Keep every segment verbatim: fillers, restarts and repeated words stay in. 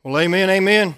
Well, amen, amen.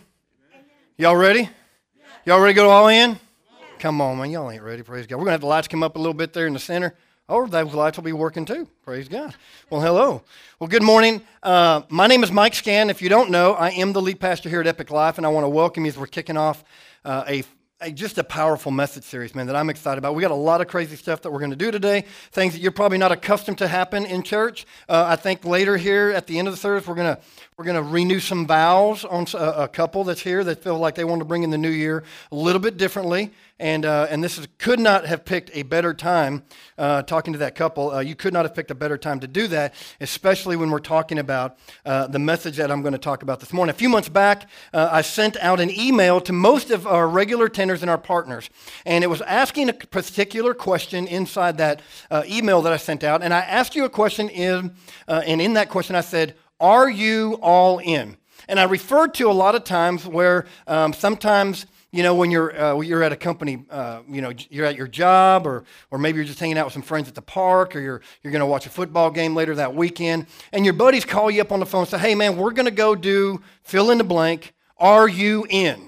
Y'all ready? Y'all ready to go all in? Come on, man. Y'all ain't ready. Praise God. We're going to have the lights come up a little bit there in the center. Oh, those lights will be working too. Praise God. Well, hello. Well, good morning. Uh, my name is Mike Scan. If you don't know, I am the lead pastor here at Epic Life, and I want to welcome you as we're kicking off uh, a A, just a powerful message series, man, that I'm excited about. We got a lot of crazy stuff that we're going to do today, things that you're probably not accustomed to happen in church. Uh, I think later here at the end of the service, we're going to we're going to renew some vows on a, a couple that's here that feel like they want to bring in the new year a little bit differently. And uh, and this is, could not have picked a better time, uh, talking to that couple, uh, you could not have picked a better time to do that, especially when we're talking about uh, the message that I'm going to talk about this morning. A few months back, uh, I sent out an email to most of our regular attenders and our partners, and it was asking a particular question inside that uh, email that I sent out, and I asked you a question, in, uh, and in that question I said, are you all in? And I referred to a lot of times where um, sometimes You know, when you're uh, you're at a company, uh, you know, you're at your job, or or maybe you're just hanging out with some friends at the park, or you're you're going to watch a football game later that weekend, and your buddies call you up on the phone and say, "Hey, man, we're going to go do fill in the blank. Are you in?"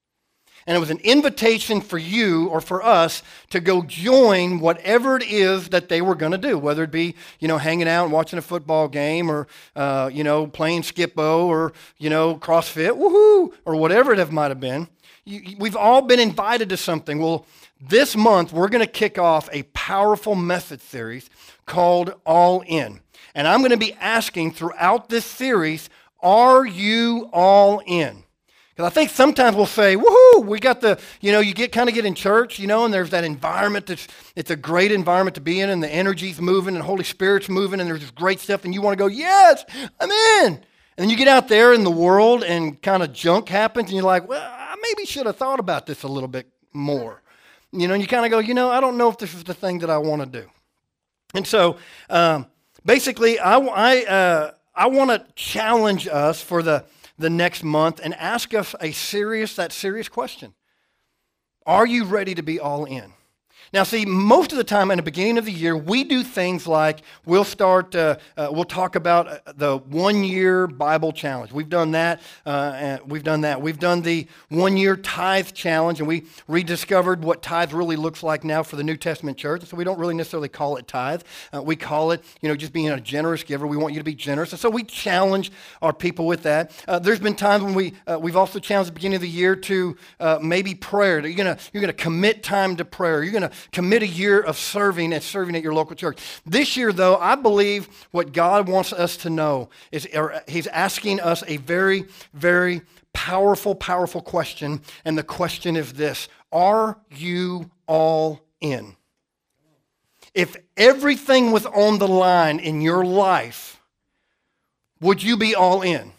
And it was an invitation for you or for us to go join whatever it is that they were going to do, whether it be, you know, hanging out and watching a football game, or, uh, you know, playing Skip-Bo, or, you know, CrossFit, woohoo, or whatever it might have been. You, we've all been invited to something. Well, this month we're going to kick off a powerful message series called All In. And I'm going to be asking throughout this series, are you all in? Because I think sometimes we'll say, woohoo, we got the, you know, you get kind of get in church, you know, and there's that environment that's, it's a great environment to be in, and the energy's moving, and Holy Spirit's moving, and there's this great stuff, and you want to go, yes, I'm in. And then you get out there in the world, and kind of junk happens, and you're like, well, I maybe should have thought about this a little bit more. You know, and you kind of go, you know, I don't know if this is the thing that I want to do. And so, um, basically, I, I, uh, I want to challenge us for the the next month and ask us a serious, that serious question. Are you ready to be all in? Now, see, most of the time in the beginning of the year, we do things like we'll start, uh, uh, we'll talk about the one-year Bible challenge. We've done that. Uh, and we've done that. We've done the one-year tithe challenge, and we rediscovered what tithe really looks like now for the New Testament church. So we don't really necessarily call it tithe. Uh, we call it, you know, just being a generous giver. We want you to be generous, and so we challenge our people with that. Uh, there's been times when we uh, we've also challenged at the beginning of the year to uh, maybe prayer. You're gonna you're gonna commit time to prayer. You're gonna commit a year of serving and serving at your local church. This year, though, I believe what God wants us to know is, or He's asking us a very, very powerful, powerful question. And the question is this: are you all in? If everything was on the line in your life, would you be all in?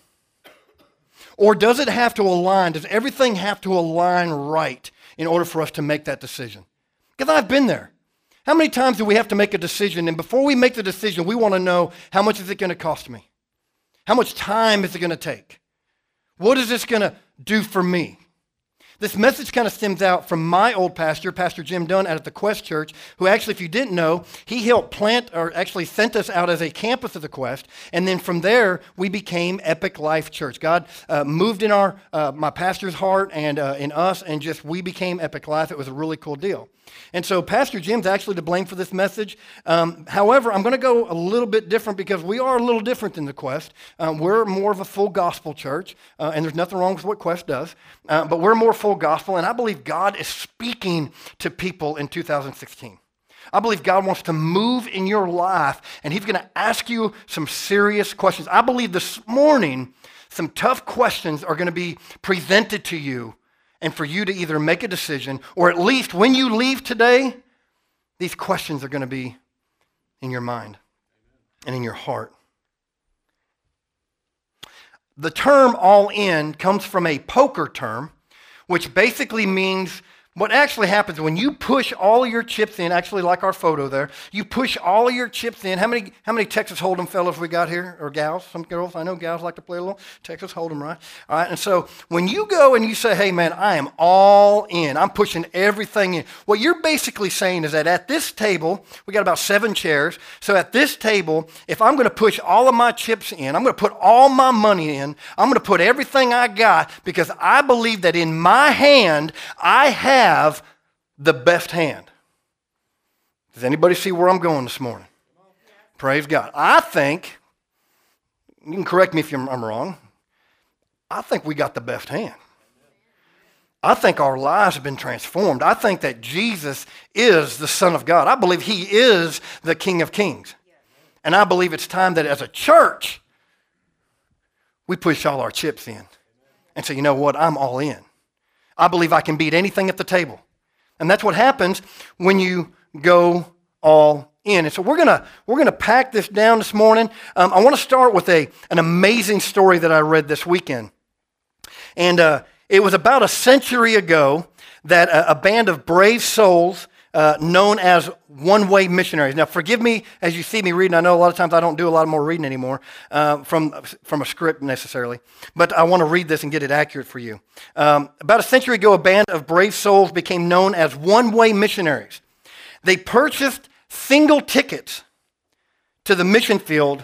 Or does it have to align? Does everything have to align right in order for us to make that decision? Because I've been there. How many times do we have to make a decision, and before we make the decision, we want to know, how much is it going to cost me? How much time is it going to take? What is this going to do for me? This message kind of stems out from my old pastor, Pastor Jim Dunn, out at the Quest Church, who actually, if you didn't know, he helped plant, or actually sent us out as a campus of the Quest, and then from there, we became Epic Life Church. God uh, moved in our, uh, my pastor's heart and uh, in us, and just we became Epic Life. It was a really cool deal. And so Pastor Jim's actually to blame for this message. Um, however, I'm going to go a little bit different, because we are a little different than the Quest. Um, we're more of a full gospel church, uh, and there's nothing wrong with what Quest does, uh, but we're more full gospel, and I believe God is speaking to people in two thousand sixteen. I believe God wants to move in your life, and He's going to ask you some serious questions. I believe this morning some tough questions are going to be presented to you, and for you to either make a decision, or at least when you leave today, these questions are going to be in your mind and in your heart. The term all in comes from a poker term, which basically means What actually happens when you push all of your chips in, actually like our photo there, you push all of your chips in. How many how many Texas Hold'em fellows we got here, or gals? Some girls, I know gals like to play a little Texas Hold'em, right? All right, and so when you go and you say, hey man, I am all in, I'm pushing everything in, what you're basically saying is that at this table, we got about seven chairs, so at this table, if I'm going to push all of my chips in, I'm going to put all my money in, I'm going to put everything I got, because I believe that in my hand, I have have the best hand. Does anybody see where I'm going this morning? Praise God. I think, you can correct me if I'm wrong, I think we got the best hand. I think our lives have been transformed. I think that Jesus is the Son of God. I believe he is the King of Kings. And I believe it's time that as a church, we push all our chips in and say, you know what, I'm all in. I believe I can beat anything at the table. And that's what happens when you go all in. And so we're gonna we're gonna pack this down this morning. Um, I want to start with a an amazing story that I read this weekend. And uh, it was about a century ago that a, a band of brave souls uh, known as one-way missionaries. Now, forgive me as you see me reading. I know a lot of times I don't do a lot more reading anymore uh, from, from a script necessarily. But I want to read this and get it accurate for you. Um, about a century ago, a band of brave souls became known as one-way missionaries. They purchased single tickets to the mission field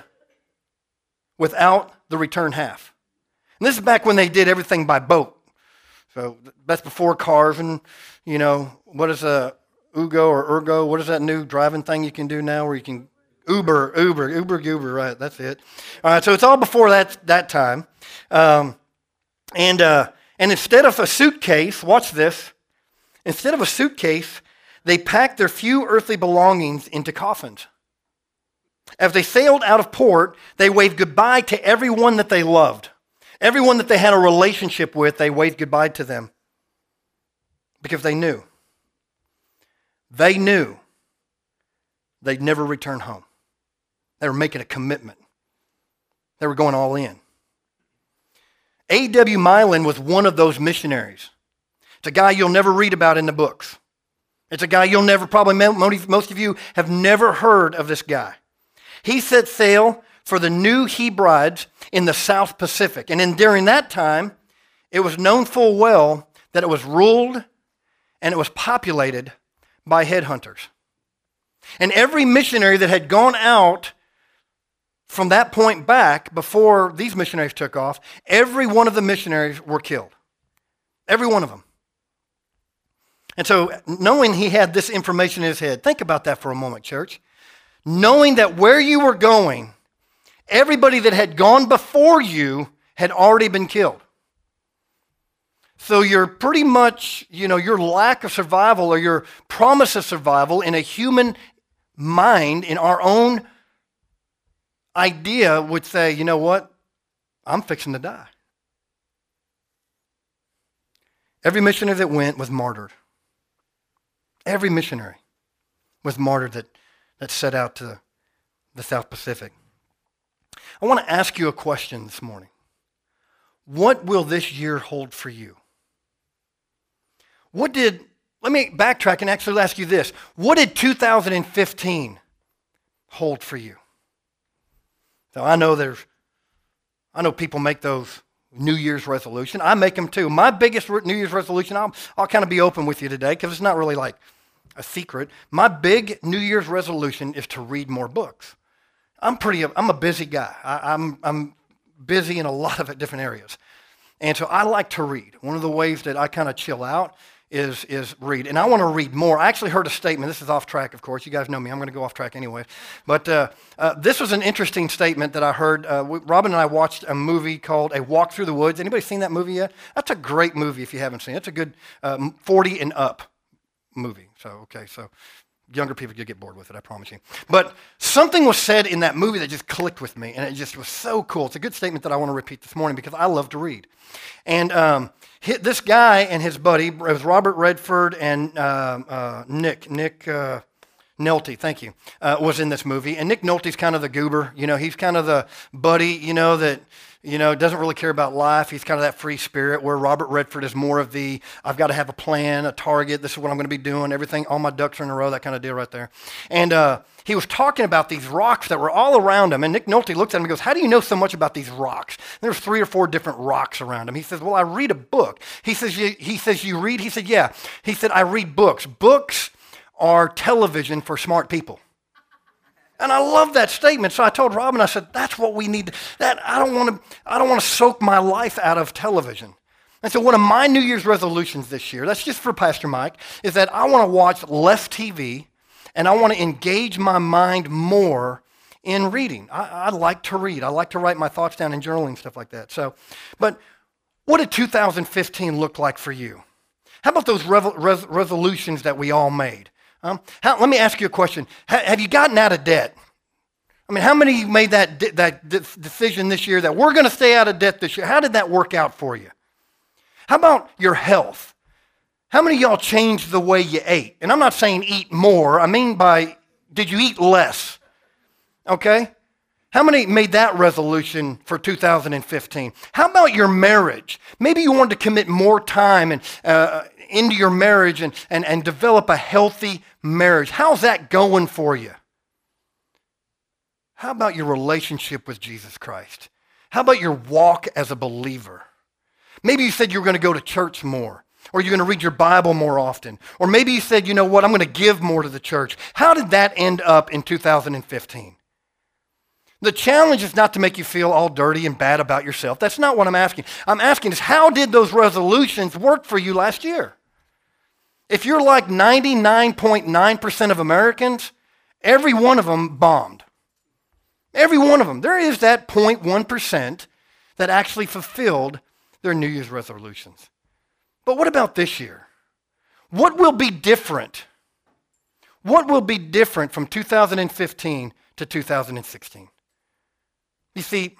without the return half. And this is back when they did everything by boat. So that's before cars and, you know, what is a Ugo or Ergo, what is that new driving thing you can do now where you can, Uber, Uber, Uber, Goober, right, that's it. All right, so it's all before that that time. Um, and, uh, and instead of a suitcase, watch this, instead of a suitcase, they packed their few earthly belongings into coffins. As they sailed out of port, they waved goodbye to everyone that they loved. Everyone that they had a relationship with, they waved goodbye to them because they knew. They knew they'd never return home. They were making a commitment. They were going all in. A W Milan was one of those missionaries. It's a guy you'll never read about in the books. It's a guy you'll never, probably most of you have never heard of this guy. He set sail for the New Hebrides in the South Pacific. And in, during that time, it was known full well that it was ruled and it was populated by headhunters. And every missionary that had gone out from that point back, before these missionaries took off, every one of the missionaries were killed. Every one of them. And so, knowing he had this information in his head, think about that for a moment, church. Knowing that where you were going, everybody that had gone before you had already been killed. So you're pretty much, you know, your lack of survival or your promise of survival in a human mind, in our own idea, would say, you know what? I'm fixing to die. Every missionary that went was martyred. Every missionary was martyred that, that set out to the South Pacific. I want to ask you a question this morning. What will this year hold for you? What did, let me backtrack and actually ask you this. What did two thousand fifteen hold for you? So I know there's, I know people make those New Year's resolution. I make them too. My biggest New Year's resolution, I'll, I'll kind of be open with you today because it's not really like a secret. My big New Year's resolution is to read more books. I'm pretty, I'm a busy guy. I, I'm, I'm busy in a lot of different areas. And so I like to read. One of the ways that I kind of chill out is, is read. And I want to read more. I actually heard a statement. This is off track, of course. You guys know me. I'm going to go off track anyway. But uh, uh, this was an interesting statement that I heard. Uh, we, Robin and I watched a movie called A Walk Through the Woods. Anybody seen that movie yet? That's a great movie if you haven't seen it. It's a good um, forty and up movie. So, okay, so younger people could get bored with it, I promise you. But something was said in that movie that just clicked with me, and it just was so cool. It's a good statement that I want to repeat this morning because I love to read. And um, this guy and his buddy, it was Robert Redford and uh, uh, Nick, Nick, uh, Nolte, thank you, uh, was in this movie. And Nick Nolte's kind of the goober. You know, he's kind of the buddy, you know, that, you know, doesn't really care about life. He's kind of that free spirit, where Robert Redford is more of the, I've got to have a plan, a target. This is what I'm going to be doing. Everything, all my ducks are in a row, that kind of deal right there. And uh, he was talking about these rocks that were all around him. And Nick Nolte looks at him and goes, how do you know so much about these rocks? And there's three or four different rocks around him. He says, well, I read a book. He says, you, he says, you read? He said, yeah. He said, I read books. Books are television for smart people. And I love that statement. So I told Robin, I said, that's what we need. That I don't want to, I don't want to soak my life out of television. And so one of my New Year's resolutions this year, that's just for Pastor Mike, is that I want to watch less T V and I want to engage my mind more in reading. I, I like to read. I like to write my thoughts down in journaling, stuff like that. So, but what did two thousand fifteen look like for you? How about those rev- res- resolutions that we all made? Um, how, let me ask you a question. Ha, have you gotten out of debt? I mean, how many of you made that, de- that de- decision this year that we're going to stay out of debt this year? How did that work out for you? How about your health? How many of y'all changed the way you ate? And I'm not saying eat more. I mean by, did you eat less? Okay? How many made that resolution for two thousand fifteen? How about your marriage? Maybe you wanted to commit more time and uh, into your marriage and, and, and develop a healthy marriage. How's that going for you? How about your relationship with Jesus Christ? How about your walk as a believer? Maybe you said you were going to go to church more, or you're going to read your Bible more often. Or maybe you said, you know what, I'm going to give more to the church. How did that end up in two thousand fifteen? The challenge is not to make you feel all dirty and bad about yourself. That's not what I'm asking. I'm asking is, how did those resolutions work for you last year? If you're like ninety-nine point nine percent of Americans, every one of them bombed. Every one of them. There is that zero point one percent that actually fulfilled their New Year's resolutions. But what about this year? What will be different? What will be different from two thousand fifteen to two thousand sixteen? You see,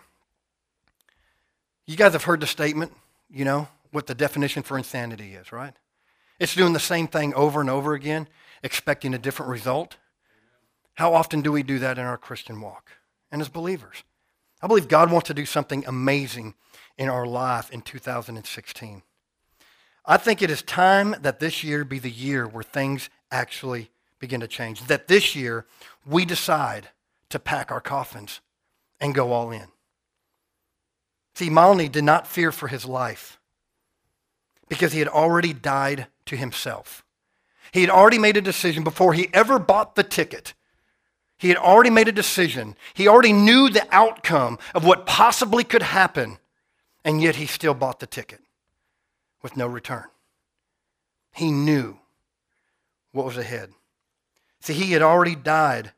you guys have heard the statement, you know, what the definition for insanity is, right? It's doing the same thing over and over again, expecting a different result. How often do we do that in our Christian walk and as believers? I believe God wants to do something amazing in our life in two thousand sixteen. I think it is time that this year be the year where things actually begin to change. That this year we decide to pack our coffins and go all in. See, Malni did not fear for his life because he had already died to himself. He had already made a decision before he ever bought the ticket. He had already made a decision. He already knew the outcome of what possibly could happen, and yet he still bought the ticket with no return. He knew what was ahead. See, he had already died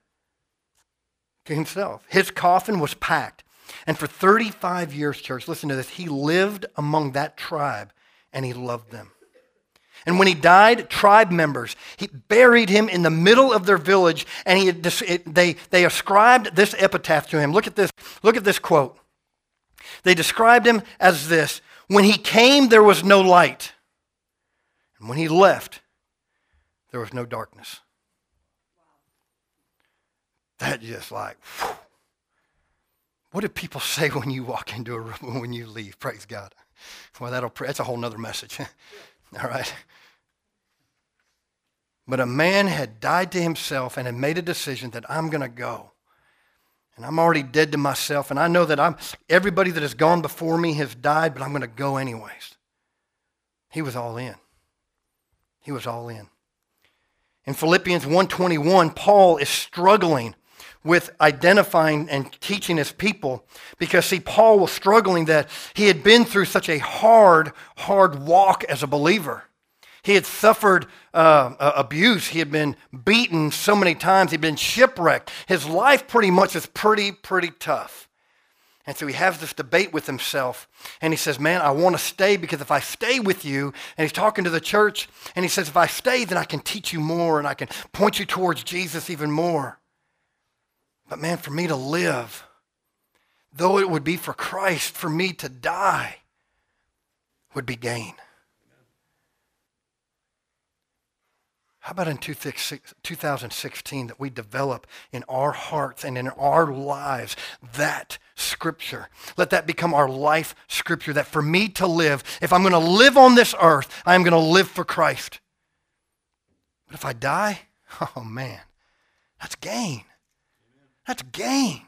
to himself. His coffin was packed. And for thirty-five years, church, listen to this, he lived among that tribe and he loved them. And when he died, tribe members, he buried him in the middle of their village, and he it, they, they ascribed this epitaph to him. Look at this, look at this quote. They described him as this: when he came, there was no light. And when he left, there was no darkness. That just like, whew. What do people say when you walk into a room, when you leave? Praise God. Well, that'll, that's a whole nother message. All right. But a man had died to himself and had made a decision that I'm going to go. And I'm already dead to myself. And I know that I'm everybody that has gone before me has died, but I'm going to go anyways. He was all in. He was all in. In Philippians one twenty-one, Paul is struggling with identifying and teaching his people because, see, Paul was struggling that he had been through such a hard, hard walk as a believer. He had suffered uh, uh, abuse. He had been beaten so many times. He'd been shipwrecked. His life pretty much is pretty, pretty tough. And so he has this debate with himself. And he says, man, I want to stay because if I stay with you, and he's talking to the church, and he says, if I stay, then I can teach you more and I can point you towards Jesus even more. But man, for me to live, though it would be for Christ, for me to die would be gain. How about in two thousand sixteen that we develop in our hearts and in our lives that scripture? Let that become our life scripture, that for me to live, if I'm going to live on this earth, I am going to live for Christ. But if I die, oh man, that's gain. That's gain.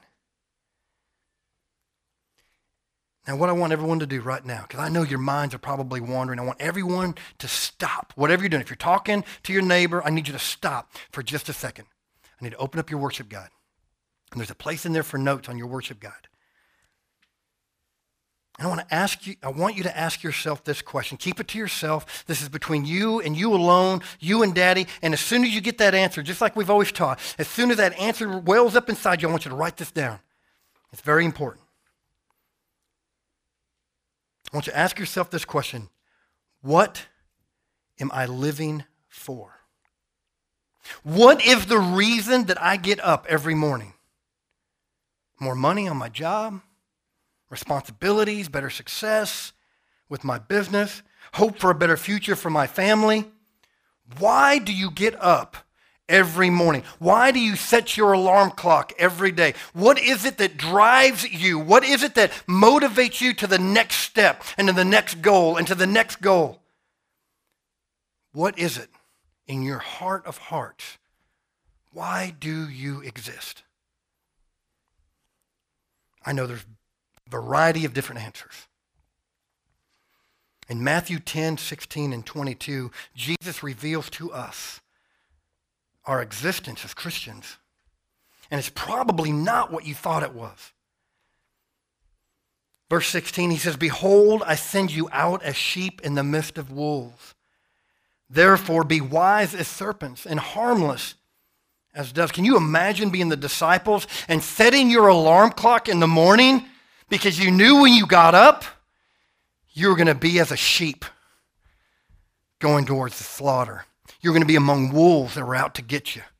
Now, what I want everyone to do right now, because I know your minds are probably wandering, I want everyone to stop. Whatever you're doing, if you're talking to your neighbor, I need you to stop for just a second. I need to open up your worship guide. And there's a place in there for notes on your worship guide. And I want to ask you, I want you to ask yourself this question. Keep it to yourself. This is between you and you alone, you and Daddy. And as soon as you get that answer, just like we've always taught, as soon as that answer wells up inside you, I want you to write this down. It's very important. I want you to ask yourself this question. What am I living for? What is the reason that I get up every morning? More money on my job? Responsibilities, better success with my business? Hope for a better future for my family? Why do you get up every morning? Why do you set your alarm clock every day? What is it that drives you? What is it that motivates you to the next step and to the next goal and to the next goal? What is it in your heart of hearts? Why do you exist? I know there's a variety of different answers. In Matthew ten, sixteen, and twenty-two, Jesus reveals to us our existence as Christians. And it's probably not what you thought it was. Verse sixteen, he says, "Behold, I send you out as sheep in the midst of wolves. Therefore, be wise as serpents and harmless as doves." Can you imagine being the disciples and setting your alarm clock in the morning because you knew when you got up, you were going to be as a sheep going towards the slaughter. You're going to be among wolves that were out to get you.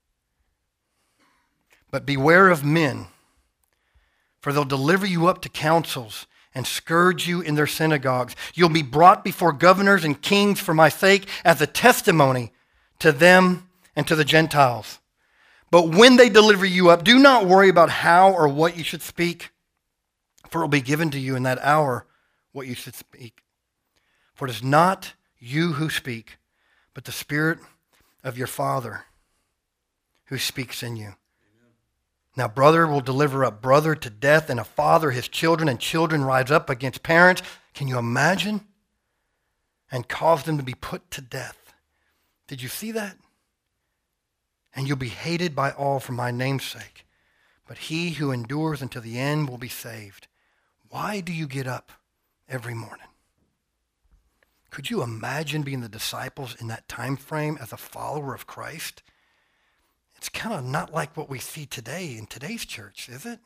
But beware of men, for they'll deliver you up to councils and scourge you in their synagogues. You'll be brought before governors and kings for my sake as a testimony to them and to the Gentiles. But when they deliver you up, do not worry about how or what you should speak, for it will be given to you in that hour what you should speak. For it is not you who speak, but the Spirit of your Father who speaks in you. Amen. Now brother will deliver up brother to death, and a father his children, and children rise up against parents. Can you imagine? And cause them to be put to death. Did you see that? And you'll be hated by all for my name's sake. But he who endures until the end will be saved. Why do you get up every morning? Could you imagine being the disciples in that time frame as a follower of Christ? It's kind of not like what we see today in today's church, is it?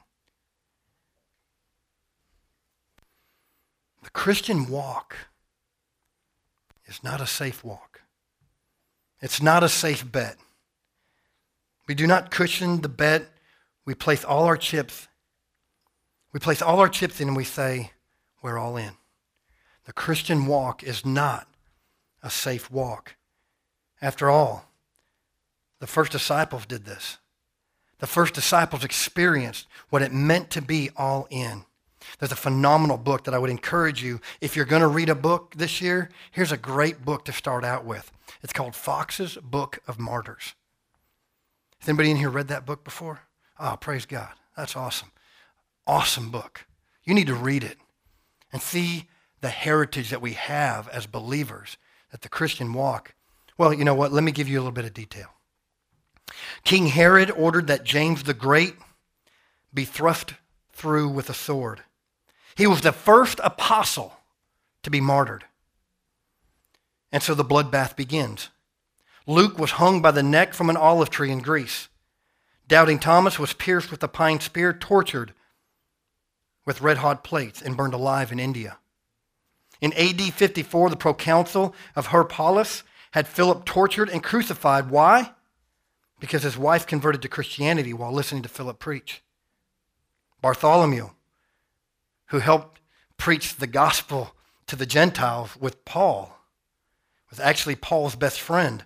The Christian walk is not a safe walk. It's not a safe bet. We do not cushion the bet. We place all our chips. We place all our chips in and we say, we're all in. The Christian walk is not a safe walk. After all, the first disciples did this. The first disciples experienced what it meant to be all in. There's a phenomenal book that I would encourage you, if you're going to read a book this year, here's a great book to start out with. It's called Fox's Book of Martyrs. Has anybody in here read that book before? Oh, praise God. That's awesome. Awesome book. You need to read it and see the heritage that we have as believers, that the Christian walk. Well, you know what? Let me give you a little bit of detail. King Herod ordered that James the Great be thrust through with a sword. He was the first apostle to be martyred. And so the bloodbath begins. Luke was hung by the neck from an olive tree in Greece. Doubting Thomas was pierced with a pine spear, tortured with red-hot plates, and burned alive in India. In A D fifty-four, the proconsul of Hierapolis had Philip tortured and crucified. Why? Because his wife converted to Christianity while listening to Philip preach. Bartholomew, who helped preach the gospel to the Gentiles with Paul, was actually Paul's best friend.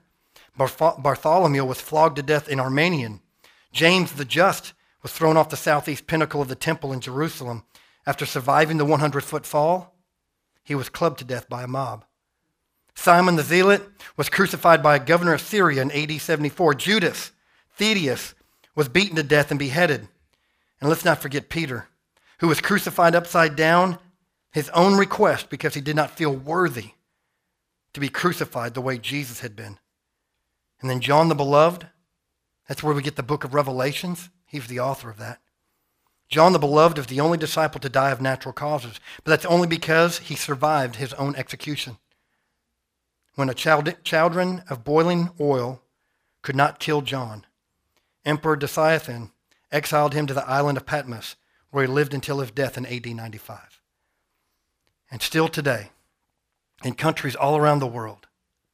Barth- Bartholomew was flogged to death in Armenian. James the Just was thrown off the southeast pinnacle of the temple in Jerusalem. After surviving the hundred-foot fall, he was clubbed to death by a mob. Simon the Zealot was crucified by a governor of Syria in A D seventy-four. Judas, Thaddeus, was beaten to death and beheaded. And let's not forget Peter, who was crucified upside down, his own request because he did not feel worthy to be crucified the way Jesus had been. And then John the Beloved, that's where we get the book of Revelations. He's the author of that. John the Beloved is the only disciple to die of natural causes, but that's only because he survived his own execution. When a chaldron of boiling oil could not kill John, Emperor Diocletian exiled him to the island of Patmos, where he lived until his death in A D ninety-five. And still today, in countries all around the world,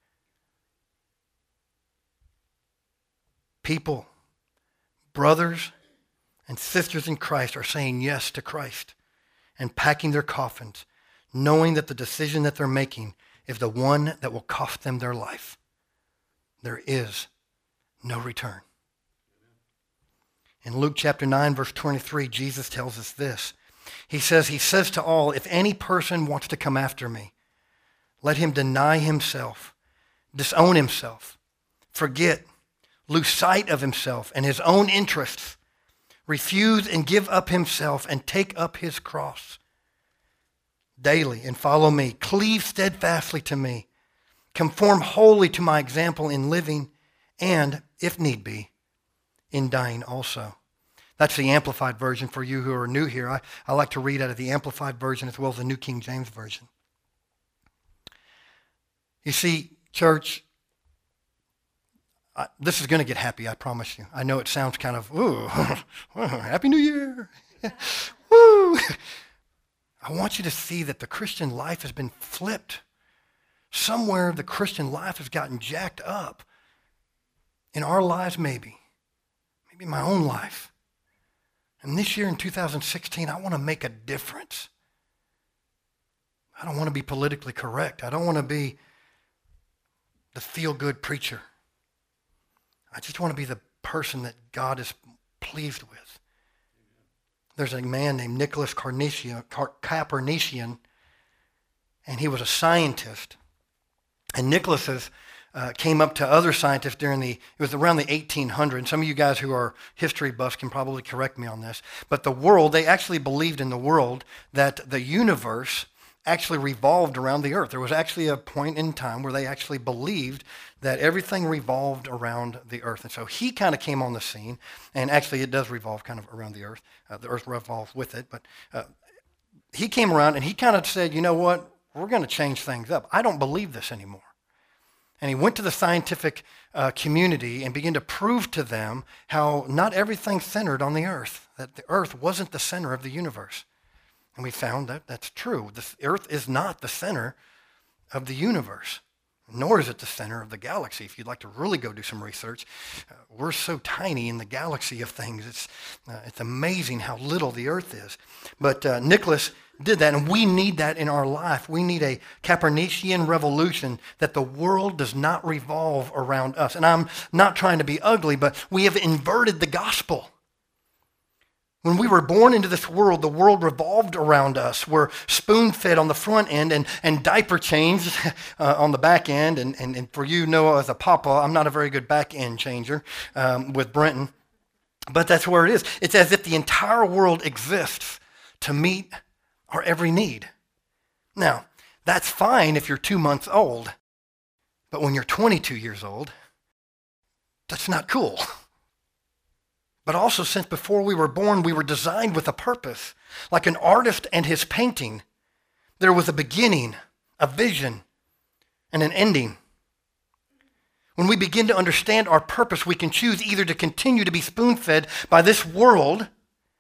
people, brothers and sisters in Christ are saying yes to Christ and packing their coffins, knowing that the decision that they're making is the one that will cost them their life. There is no return. In Luke chapter nine, verse twenty-three, Jesus tells us this. He says, he says to all, if any person wants to come after me, let him deny himself, disown himself, forget, lose sight of himself and his own interests, refuse and give up himself and take up his cross daily and follow me. Cleave steadfastly to me. Conform wholly to my example in living and, if need be, in dying also. That's the Amplified Version for you who are new here. I, I like to read out of the Amplified Version as well as the New King James Version. You see, church, I, this is going to get happy, I promise you. I know it sounds kind of, ooh, Happy New Year. Woo. I want you to see that the Christian life has been flipped. Somewhere the Christian life has gotten jacked up. In our lives, maybe. Maybe my own life. And this year in two thousand sixteen, I want to make a difference. I don't want to be politically correct. I don't want to be the feel-good preacher. I just want to be the person that God is pleased with. There's a man named Nicholas Capernician, and he was a scientist. And Nicholas uh, came up to other scientists during the, it was around the eighteen hundreds. Some of you guys who are history buffs can probably correct me on this. But the world, they actually believed in the world that the universe actually revolved around the earth. There was actually a point in time where they actually believed that everything revolved around the earth. And so he kind of came on the scene, and actually it does revolve kind of around the earth. Uh, the earth revolves with it, but uh, he came around and he kind of said, you know what, we're going to change things up. I don't believe this anymore. And he went to the scientific uh, community and began to prove to them how not everything centered on the earth, that the earth wasn't the center of the universe. And we found that that's true. The earth is not the center of the universe, nor is it the center of the galaxy. If you'd like to really go do some research, uh, we're so tiny in the galaxy of things. It's, uh, it's amazing how little the earth is. But uh, Nicholas did that, and we need that in our life. We need a Copernican revolution that the world does not revolve around us. And I'm not trying to be ugly, but we have inverted the gospel. When we were born into this world, the world revolved around us. We're spoon-fed on the front end and, and diaper changed uh, on the back end. And, and, and for you, Noah, as a papa, I'm not a very good back end changer um, with Brenton. But that's where it is. It's as if the entire world exists to meet our every need. Now, that's fine if you're two months old. But when you're twenty-two years old, that's not cool. But also, since before we were born, we were designed with a purpose. Like an artist and his painting, there was a beginning, a vision, and an ending. When we begin to understand our purpose, we can choose either to continue to be spoon-fed by this world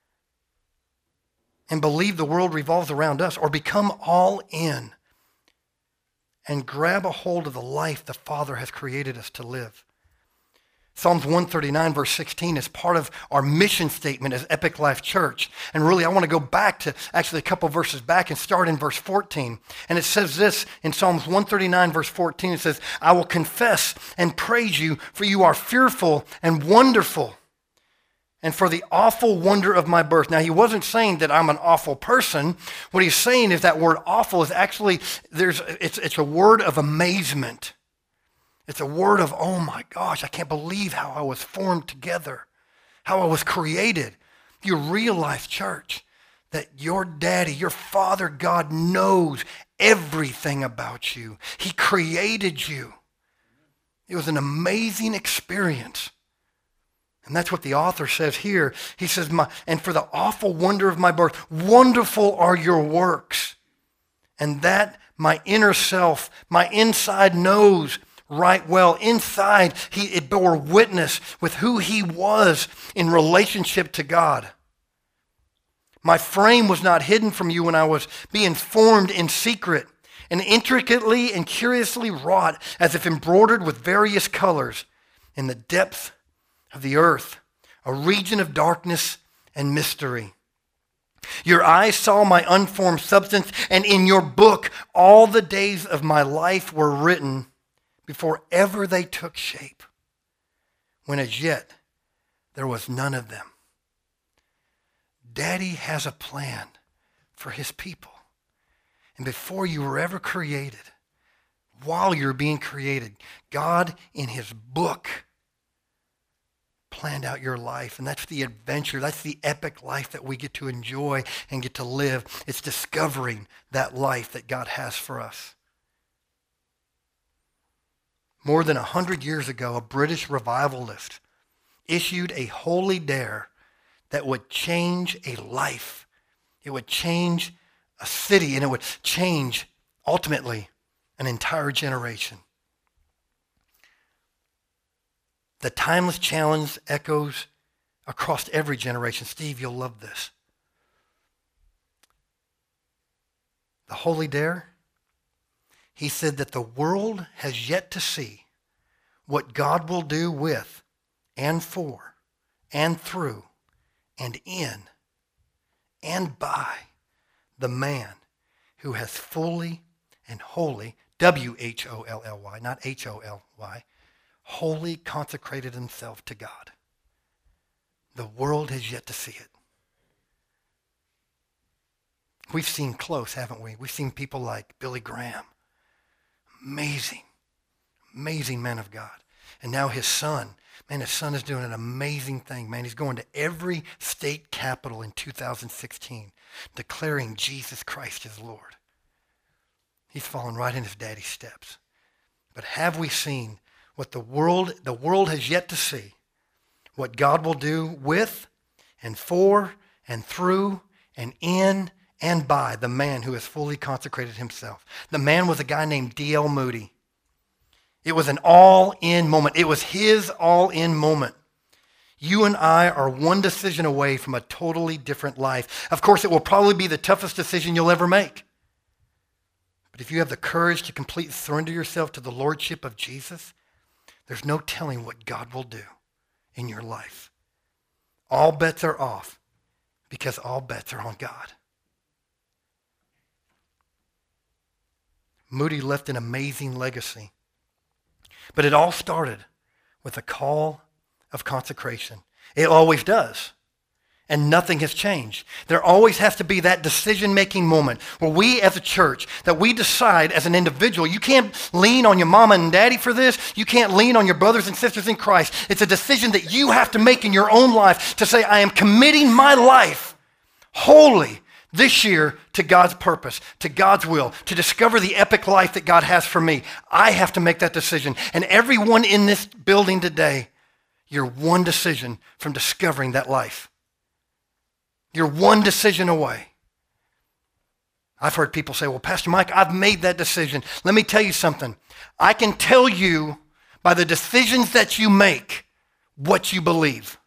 and believe the world revolves around us, or become all in and grab a hold of the life the Father has created us to live. Psalms one thirty-nine, verse sixteen is part of our mission statement as Epic Life Church. And really, I want to go back to actually a couple verses back and start in verse fourteen. And it says this in Psalms one thirty-nine, verse fourteen. It says, I will confess and praise you, for you are fearful and wonderful, and for the awful wonder of my birth. Now, he wasn't saying that I'm an awful person. What he's saying is that word awful is actually, there's it's, it's a word of amazement. It's a word of, oh my gosh, I can't believe how I was formed together, how I was created. You realize, church, that your daddy, your Father God knows everything about you. He created you. It was an amazing experience. And that's what the author says here. He says, my, and for the awful wonder of my birth, wonderful are your works. And that my inner self, my inside knows right well. Inside, he, it bore witness with who he was in relationship to God. My frame was not hidden from you when I was being formed in secret and intricately and curiously wrought as if embroidered with various colors in the depth of the earth, a region of darkness and mystery. Your eyes saw my unformed substance, and in your book all the days of my life were written before ever they took shape, when as yet there was none of them. Daddy has a plan for his people. And before you were ever created, while you're being created, God in his book planned out your life. And that's the adventure. That's the epic life that we get to enjoy and get to live. It's discovering that life that God has for us. More than a hundred years ago, a British revivalist issued a holy dare that would change a life. It would change a city, and it would change, ultimately, an entire generation. The timeless challenge echoes across every generation. Steve, you'll love this. The holy dare, he said that the world has yet to see what God will do with and for and through and in and by the man who has fully and wholly, W H O L L Y, not H O L Y, wholly consecrated himself to God. The world has yet to see it. We've seen close, haven't we? We've seen people like Billy Graham. Amazing, amazing man of God. And now his son, man, his son is doing an amazing thing, man. He's going to every state capital in two thousand sixteen, declaring Jesus Christ as Lord. He's fallen right in his daddy's steps. But have we seen what the world, the world has yet to see, what God will do with and for and through and in and by the man who has fully consecrated himself? The man was a guy named D L Moody. It was an all-in moment. It was his all-in moment. You and I are one decision away from a totally different life. Of course, it will probably be the toughest decision you'll ever make. But if you have the courage to completely surrender yourself to the lordship of Jesus, there's no telling what God will do in your life. All bets are off because all bets are on God. Moody left an amazing legacy. But it all started with a call of consecration. It always does. And nothing has changed. There always has to be that decision-making moment where we as a church, that we decide as an individual, you can't lean on your mama and daddy for this. You can't lean on your brothers and sisters in Christ. It's a decision that you have to make in your own life to say, I am committing my life wholly this year to God's purpose, to God's will, to discover the epic life that God has for me. I have to make that decision. And everyone in this building today, you're one decision from discovering that life. You're one decision away. I've heard people say, well, Pastor Mike, I've made that decision. Let me tell you something. I can tell you by the decisions that you make what you believe.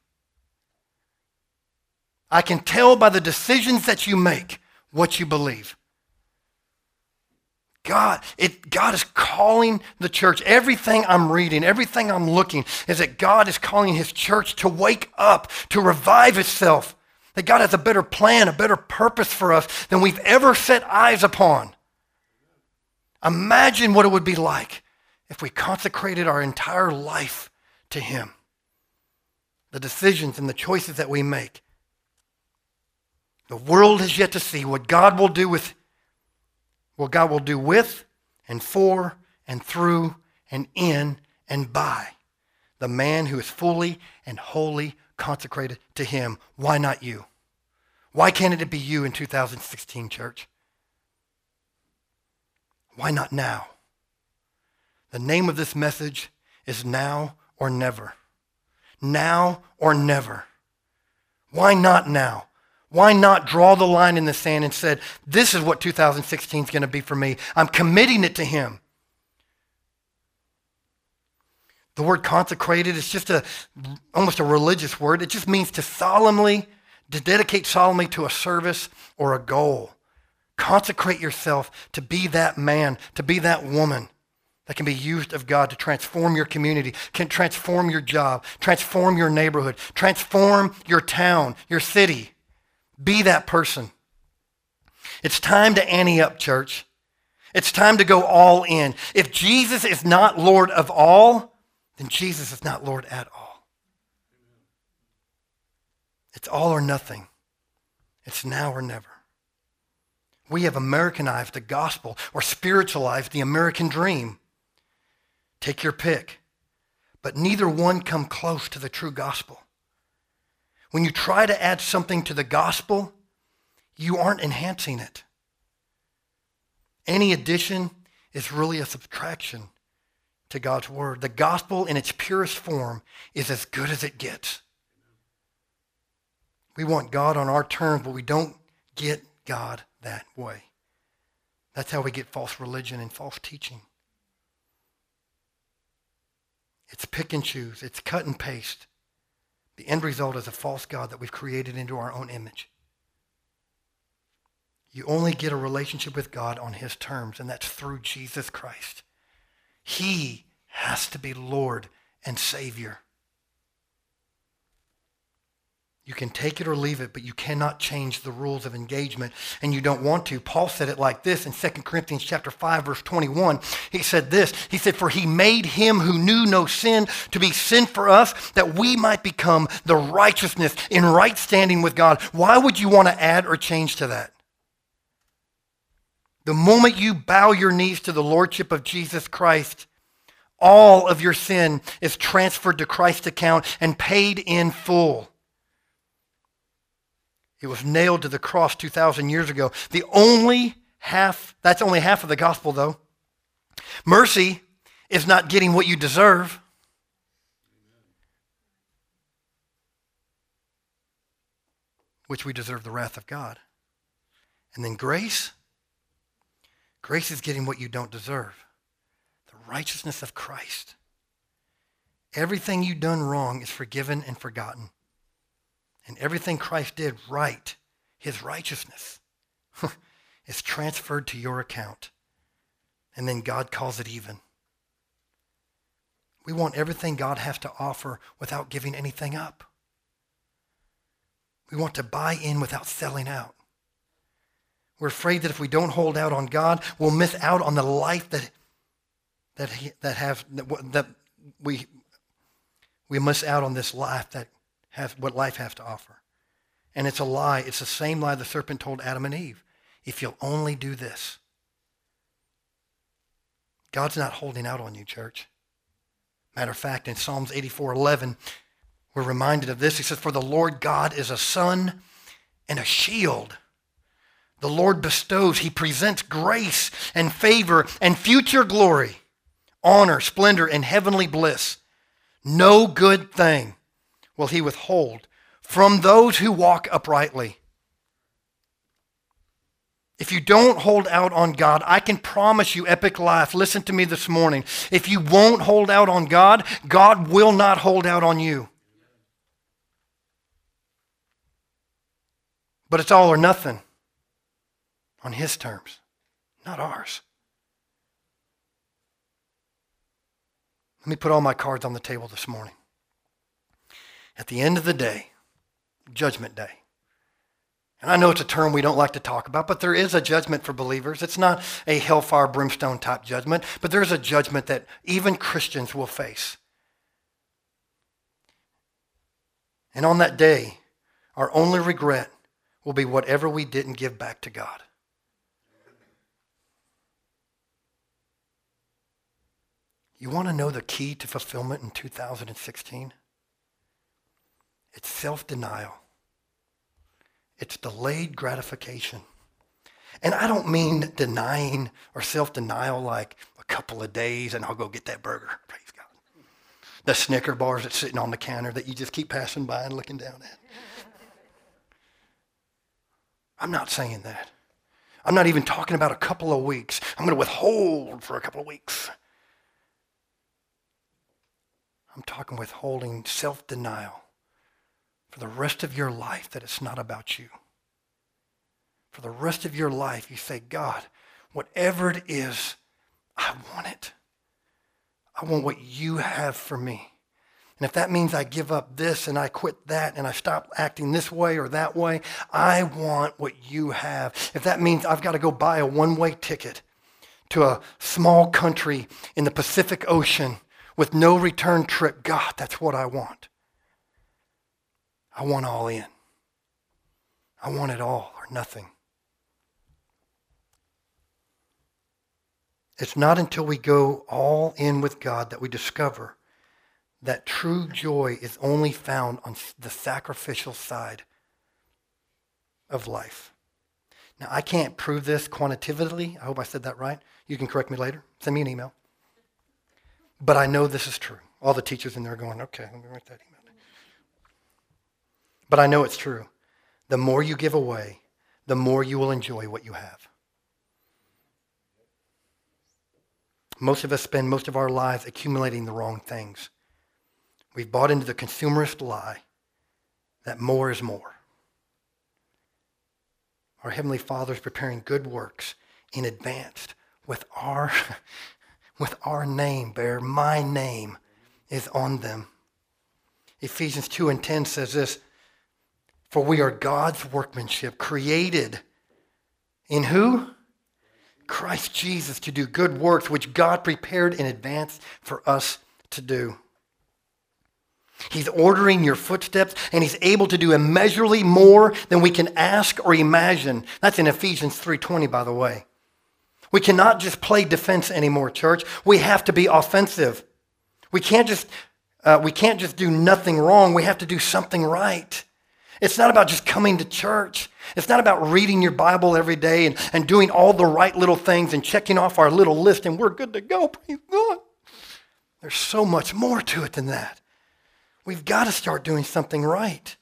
I can tell by the decisions that you make what you believe. God, it, God is calling the church. Everything I'm reading, everything I'm looking is that God is calling his church to wake up, to revive itself. That God has a better plan, a better purpose for us than we've ever set eyes upon. Imagine what it would be like if we consecrated our entire life to him. The decisions and the choices that we make. The world has yet to see what God will do with what God will do with and for and through and in and by the man who is fully and wholly consecrated to him. Why not you? Why can't it be you in two thousand sixteen, church? Why not now? The name of this message is Now or Never. Now or never. Why not now? Why not draw the line in the sand and said, this is what two thousand sixteen is going to be for me. I'm committing it to him. The word consecrated is just a almost a religious word. It just means to solemnly, to dedicate solemnly to a service or a goal. Consecrate yourself to be that man, to be that woman that can be used of God to transform your community, can transform your job, transform your neighborhood, transform your town, your city. Be that person. It's time to ante up, church. It's time to go all in. If Jesus is not Lord of all, then Jesus is not Lord at all. It's all or nothing. It's now or never. We have Americanized the gospel or spiritualized the American dream. Take your pick. But neither one come close to the true gospel. When you try to add something to the gospel, you aren't enhancing it. Any addition is really a subtraction to God's word. The gospel in its purest form is as good as it gets. We want God on our terms, but we don't get God that way. That's how we get false religion and false teaching. It's pick and choose. It's cut and paste. The end result is a false God that we've created into our own image. You only get a relationship with God on his terms, and that's through Jesus Christ. He has to be Lord and Savior. You can take it or leave it, but you cannot change the rules of engagement, and you don't want to. Paul said it like this in Second Corinthians chapter five, verse twenty-one. He said this, he said, for he made him who knew no sin to be sin for us, that we might become the righteousness in right standing with God. Why would you want to add or change to that? The moment you bow your knees to the lordship of Jesus Christ, all of your sin is transferred to Christ's account and paid in full. It was nailed to the cross two thousand years ago. The only half, that's only half of the gospel though. Mercy is not getting what you deserve. Which we deserve the wrath of God. And then grace, grace is getting what you don't deserve. The righteousness of Christ. Everything you've done wrong is forgiven and forgotten. And everything Christ did right, his righteousness, is transferred to your account. And then God calls it even. We want everything God has to offer without giving anything up. We want to buy in without selling out. We're afraid that if we don't hold out on God, we'll miss out on the life that that he, that have that we we miss out on this life that has what life has to offer. And it's a lie. It's the same lie the serpent told Adam and Eve. If you'll only do this. God's not holding out on you, church. Matter of fact, in Psalms eighty-four eleven, we're reminded of this. He says, for the Lord God is a sun and a shield. The Lord bestows, he presents grace and favor and future glory, honor, splendor, and heavenly bliss. No good thing will he withhold from those who walk uprightly. If you don't hold out on God, I can promise you, Epic Life, listen to me this morning. If you won't hold out on God, God will not hold out on you. But it's all or nothing on his terms, not ours. Let me put all my cards on the table this morning. At the end of the day, Judgment Day. And I know it's a term we don't like to talk about, but there is a judgment for believers. It's not a hellfire, brimstone type judgment, but there's a judgment that even Christians will face. And on that day, our only regret will be whatever we didn't give back to God. You want to know the key to fulfillment in two thousand sixteen? It's self-denial. It's delayed gratification. And I don't mean denying or self-denial like a couple of days and I'll go get that burger. Praise God. The Snicker bars that's sitting on the counter that you just keep passing by and looking down at. I'm not saying that. I'm not even talking about a couple of weeks. I'm going to withhold for a couple of weeks. I'm talking withholding self-denial for the rest of your life, that it's not about you. For the rest of your life, you say, God, whatever it is, I want it. I want what you have for me. And if that means I give up this and I quit that and I stop acting this way or that way, I want what you have. If that means I've got to go buy a one-way ticket to a small country in the Pacific Ocean with no return trip, God, that's what I want. I want all in. I want it all or nothing. It's not until we go all in with God that we discover that true joy is only found on the sacrificial side of life. Now, I can't prove this quantitatively. I hope I said that right. You can correct me later. Send me an email. But I know this is true. All the teachers in there are going, okay, let me write that email. But I know it's true. The more you give away, the more you will enjoy what you have. Most of us spend most of our lives accumulating the wrong things. We've bought into the consumerist lie that more is more. Our Heavenly Father is preparing good works in advance with our, with our name there. My name is on them. Ephesians two and ten says this, for we are God's workmanship, created in who? Christ Jesus, to do good works, which God prepared in advance for us to do. He's ordering your footsteps, and he's able to do immeasurably more than we can ask or imagine. That's in Ephesians three twenty, by the way. We cannot just play defense anymore, church. We have to be offensive. We can't just, uh, we can't just do nothing wrong. We have to do something right. It's not about just coming to church. It's not about reading your Bible every day and, and doing all the right little things and checking off our little list and we're good to go. Praise God. There's so much more to it than that. We've got to start doing something right.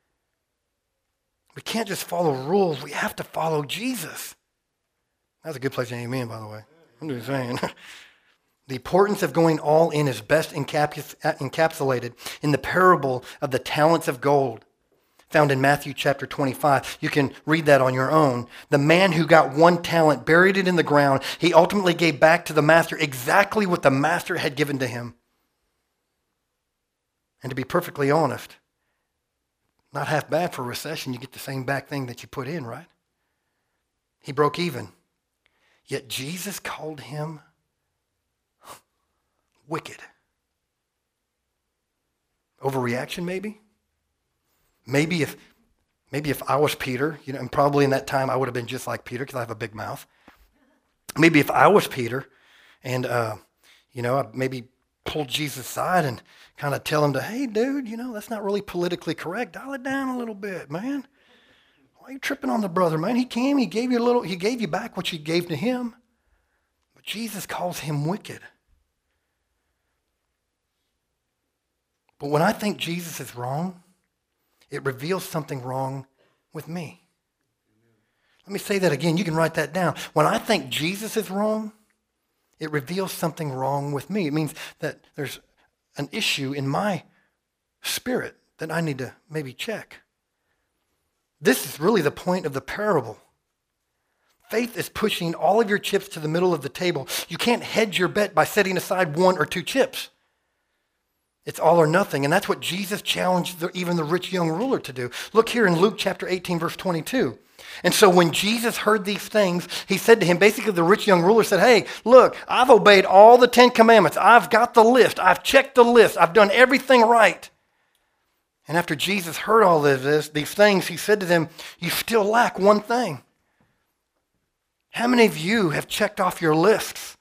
We can't just follow rules. We have to follow Jesus. That's a good place to amen, by the way. I'm just saying. The importance of going all in is best encapsulated in the parable of the talents of gold, found in Matthew chapter twenty-five. You can read that on your own. The man who got one talent, buried it in the ground, he ultimately gave back to the master exactly what the master had given to him. And to be perfectly honest, not half bad for a recession. You get the same back thing that you put in, right? He broke even. Yet Jesus called him wicked. Overreaction, maybe? Maybe if maybe if I was Peter, you know, and probably in that time I would have been just like Peter because I have a big mouth. Maybe if I was Peter and, uh, you know, I maybe pulled Jesus aside and kind of tell him to, hey, dude, you know, that's not really politically correct. Dial it down a little bit, man. Why are you tripping on the brother, man? He came, he gave you a little, he gave you back what you gave to him. But Jesus calls him wicked. But when I think Jesus is wrong, it reveals something wrong with me. Let me say that again. You can write that down. When I think Jesus is wrong, it reveals something wrong with me. It means that there's an issue in my spirit that I need to maybe check. This is really the point of the parable. Faith is pushing all of your chips to the middle of the table. You can't hedge your bet by setting aside one or two chips. It's all or nothing. And that's what Jesus challenged the, even the rich young ruler to do. Look here in Luke chapter eighteen, verse twenty-two. And so when Jesus heard these things, he said to him, basically the rich young ruler said, hey, look, I've obeyed all the Ten Commandments. I've got the list. I've checked the list. I've done everything right. And after Jesus heard all of this, these things, he said to them, you still lack one thing. How many of you have checked off your lists,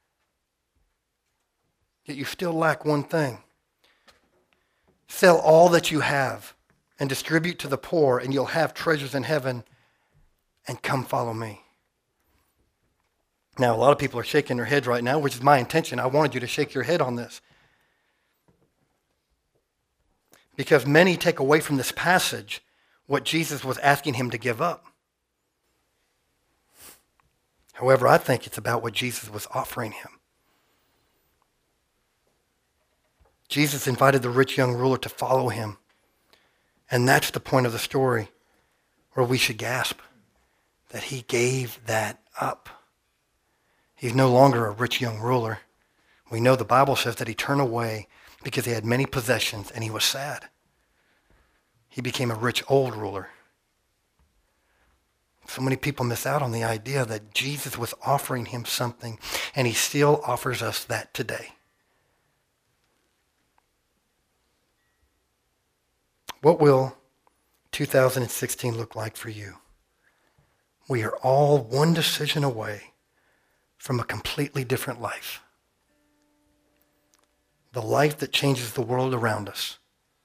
yet you still lack one thing? Sell all that you have and distribute to the poor, and you'll have treasures in heaven, and come follow me. Now, a lot of people are shaking their heads right now, which is my intention. I wanted you to shake your head on this. Because many take away from this passage what Jesus was asking him to give up. However, I think it's about what Jesus was offering him. Jesus invited the rich young ruler to follow him. And that's the point of the story where we should gasp that he gave that up. He's no longer a rich young ruler. We know the Bible says that he turned away because he had many possessions and he was sad. He became a rich old ruler. So many people miss out on the idea that Jesus was offering him something, and he still offers us that today. What will two thousand sixteen look like for you? We are all one decision away from a completely different life. The life that changes the world around us.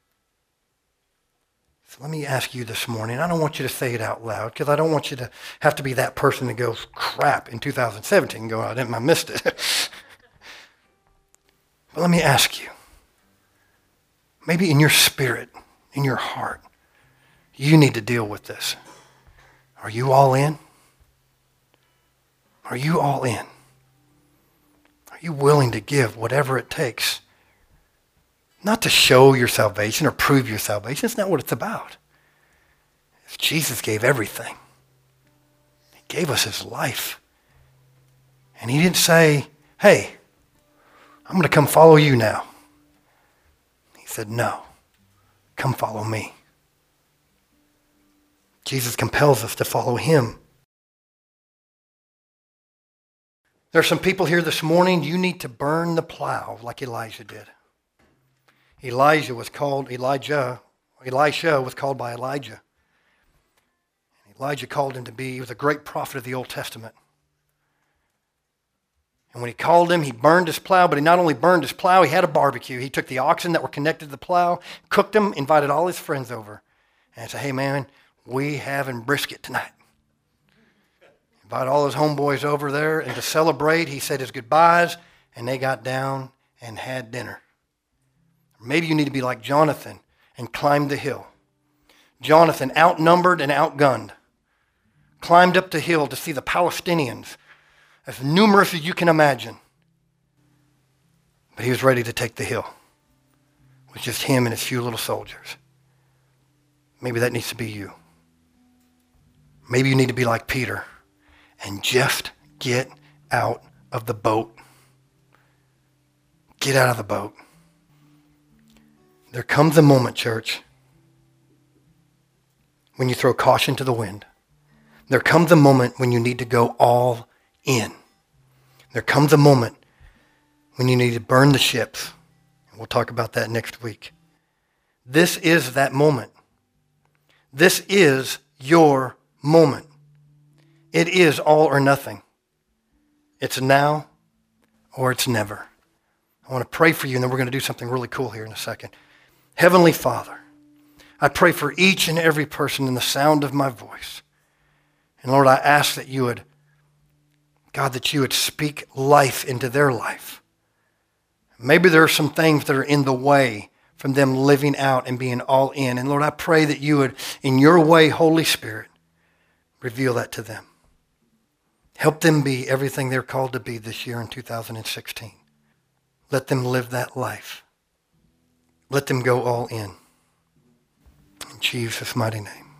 So let me ask you this morning, I don't want you to say it out loud because I don't want you to have to be that person that goes, crap, in two thousand seventeen, and go, I didn't, I missed it. But let me ask you, maybe in your spirit, in your heart, you need to deal with this. Are you all in? Are you all in? Are you willing to give whatever it takes? Not to show your salvation or prove your salvation. It's not what it's about. Jesus gave everything. He gave us his life. And he didn't say, hey, I'm going to come follow you now. He said, no, come follow me. Jesus compels us to follow him. There are some people here this morning, you need to burn the plow like Elijah did. Elijah was called, Elijah, Elisha was called by Elijah. Elijah called him to be, he was a great prophet of the Old Testament. And when he called him, he burned his plow, but he not only burned his plow, he had a barbecue. He took the oxen that were connected to the plow, cooked them, invited all his friends over, and said, hey man, we having brisket tonight. Invited all his homeboys over there, and to celebrate, he said his goodbyes, and they got down and had dinner. Maybe you need to be like Jonathan and climb the hill. Jonathan, outnumbered and outgunned, climbed up the hill to see the Palestinians, as numerous as you can imagine. But he was ready to take the hill with just him and his few little soldiers. Maybe that needs to be you. Maybe you need to be like Peter and just get out of the boat. Get out of the boat. There comes a moment, church, when you throw caution to the wind. There comes a moment when you need to go all in. There comes a moment when you need to burn the ships. And we'll talk about that next week. This is that moment. This is your moment. It is all or nothing. It's now or it's never. I want to pray for you, and then we're going to do something really cool here in a second. Heavenly Father, I pray for each and every person in the sound of my voice. And Lord, I ask that you would, God, that you would speak life into their life. Maybe there are some things that are in the way from them living out and being all in. And Lord, I pray that you would, in your way, Holy Spirit, reveal that to them. Help them be everything they're called to be this year in two thousand sixteen. Let them live that life. Let them go all in. In Jesus' mighty name.